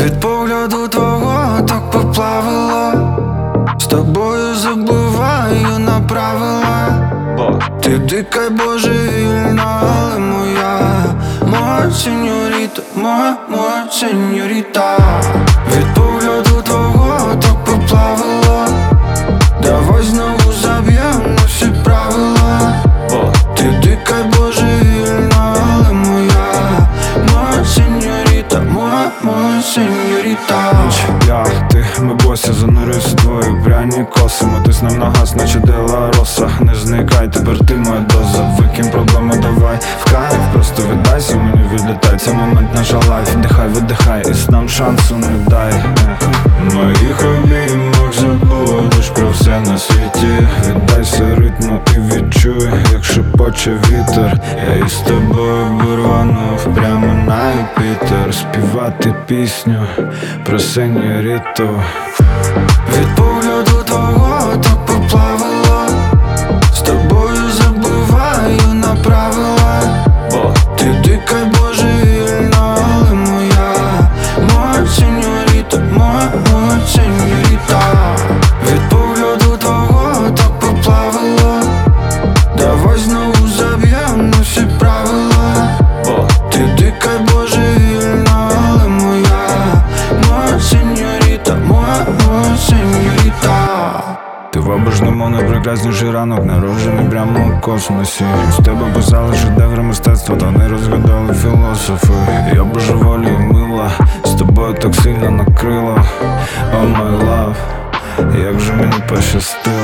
Від погляду твого так поплавило, з тобою забуваю на правила. Ти дика й божевільна, але моя сеньоріта, моя сеньоріта. Від погляду твого так поплавило, давай знову заб'єм на всі правила. Ти дика й божевільна, але моя сеньоріта, моя сеньоріта. Ти, ми босі, занурюйся твої пряні коси. Мотись нам на газ, наче Дела Роса. Не зникай, тепер ти моя доза. Викинь проблеми, давай в кайф. Просто віддайся, мені відлітай. Це момент наша лайф. Вдихай, видихай, і нам шансу не дай. Моїх обіймах забудеш про все на світі. Віддайся ритму і відчуй, як шепоче вітер. Я із тобою бурванув прямо на Юпітер. Співати пісню про сеньоріту. Від погляду твого так поплавило, з тобою забуваю на правила. Ти дика й божевільна, але моя сеньоріта, моя сеньоріта. Від погляду твого так поплавило, давай знову заб'єм на всі правила. Ти дика й божевільна, але моя сеньоріта, моя сеньоріта. Ти в обожному найпрекрасніший ранок, народжений прямо у космосі. З тебе писали шедеври мистецтва, та не розгадали філософи. Я божеволію мила, з тобою так сильно накрило. Oh my love, як же мені пощастило.